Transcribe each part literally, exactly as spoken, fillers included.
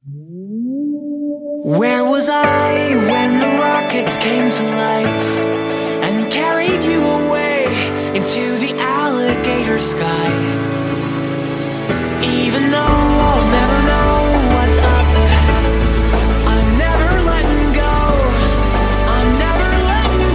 Where was I when the rockets came to life and carried you away into the alligator sky? Even though I'll never know what's up ahead, I'm never letting go, I'm never letting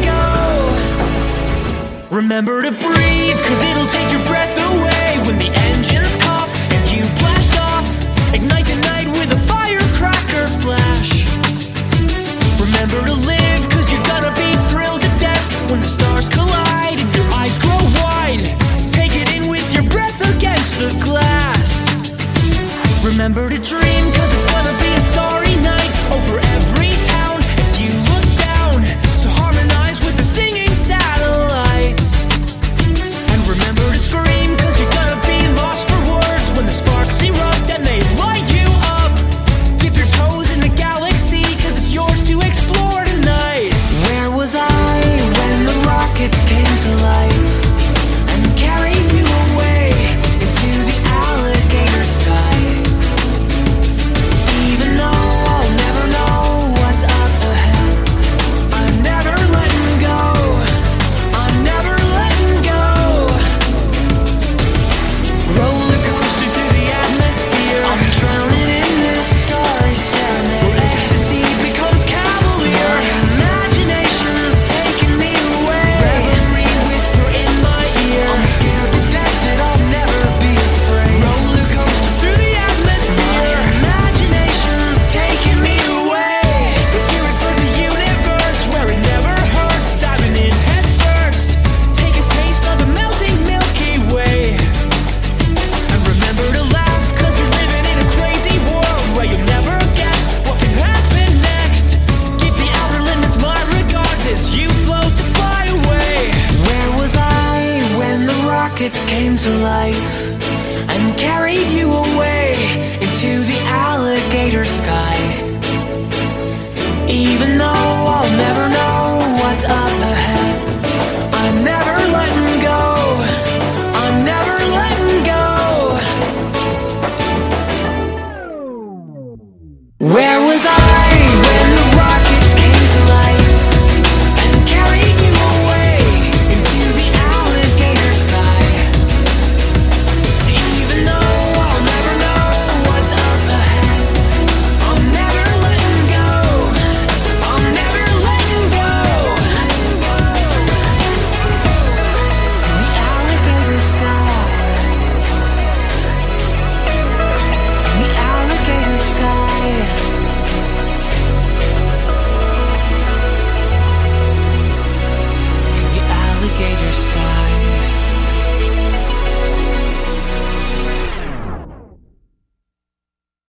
go. Remember to breathe, cause it'll take your breath away when the engines cough and you blast off. Ignite the night with a firecracker flash. Remember to live, cause you're gonna be thrilled to death when the stars collide and your eyes grow wide. Take it in with your breath against the glass. Remember to dream, cause it's gonna be a starry night over every town as you look down. So harmonize with the singing satellites. And remember to scream, cause you're gonna be lost for words when the sparks erupt and they light you up. Dip your toes in the galaxy, cause it's yours to explore tonight. Where was I when the rockets came to life and carried you away into the alligator sky? Even though I'll never know what's up ahead, I'm never letting go, I'm never letting go. Roller coaster through the atmosphere, I'm drowning in this starry serenade. Where ecstasy becomes cavalier, my imagination's taking me away. Reverie whisper in my ear, I'm scared to death that I'll never be afraid. Roller coaster through the atmosphere, my imagination's taking me away. Let's hear it for the universe, where it never hurts. Diving in head first, take a taste of the melting Milky Way. And remember to laugh, cause you're living in a crazy world where you'll never guess what can happen next. Keep the outer limits my regards as you float to fly away. Where was I when the rockets came to life